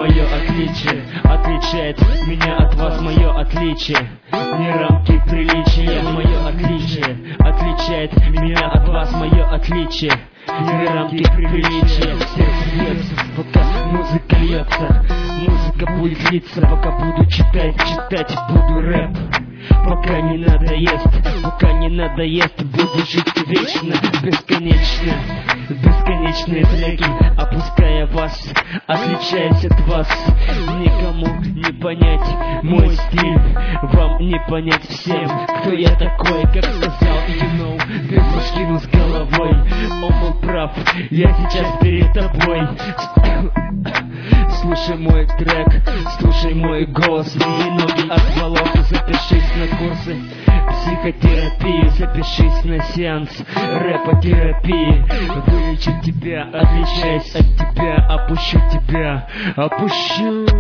мое отличие. Отличает меня от вас мое отличие. Не рамки приличия, мое отличие. Отличает меня от вас мое отличие. Не рамки приличия. Сердце бьется, пока музыка льется. Музыка будет литься, пока буду читать буду рэп. Пока не надоест, буду жить вечно, бесконечно. Бесконечные треки, опуская вас, отличаясь от вас. Никому не понять мой стиль, вам не понять всем, кто я такой. Как сказал без мужчину с головой. Он был прав, я сейчас перед тобой. Слушай мой трек, слушай мой голос. Мои ноги от волос. Запишись на курсы психотерапии, запишись на сеанс рэпотерапии. Вылечу тебя, отличаясь от тебя, опущу тебя, опущу.